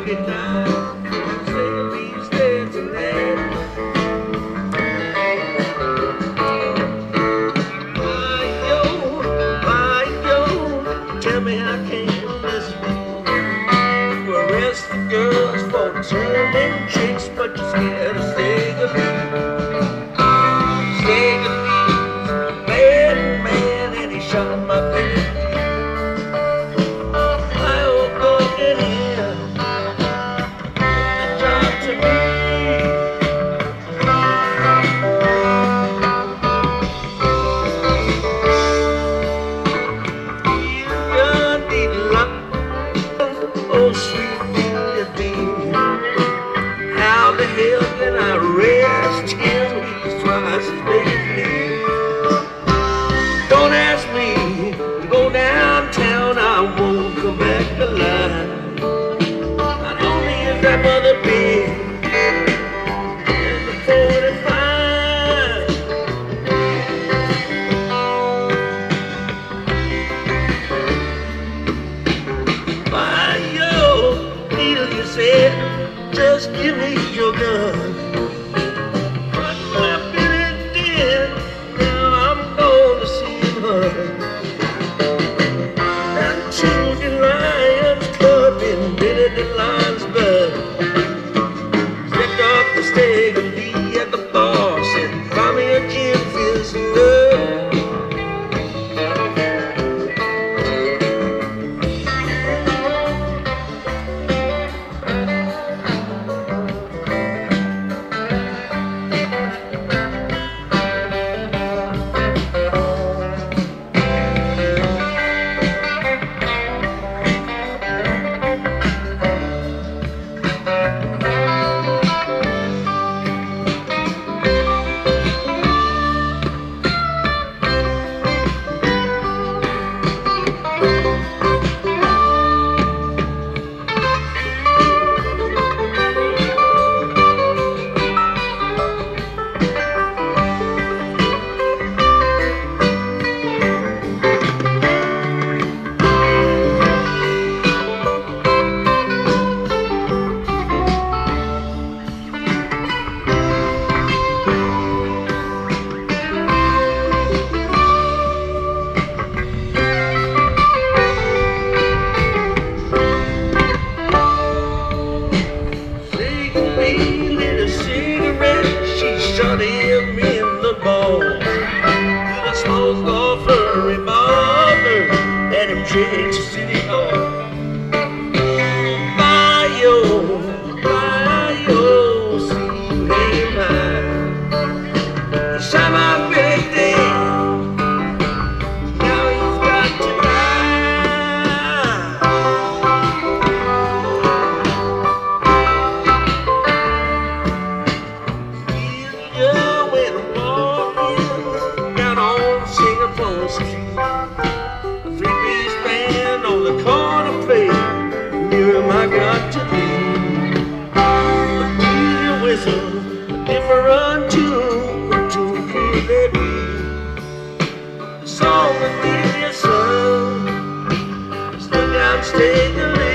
at night, singing these dancing lanes. Tell me how can this be? You arrest the girls for turning tricks, but you're scared to stay with me. Stay with me, bad man, and he shot my baby. I woke up in here, and job to me. Oh, sweet Dean, how the hell can I rest him? He's twice as big as me. Don't ask me to go downtown, I won't come back alive. Not only is that mother big, and the 45. Why, yo, Needle, you said, just give me your gun. But my Billy did, now I'm gonna see her. That Children Lions Club in Billy DeLion's blood. Stepped up the stage and be at the bar, said, buy me a gin fizz and love. Shot him in the balls with a smoke off her revolver and him chased to City Hall. Bio, see you lay mine. He shot my Billy dead. Now he's got to Street. A three-piece band on the corner played, near him I got to be. But do you whistle a different tune, a tune could they be? The song that gave your son stuck out, stayed the lead.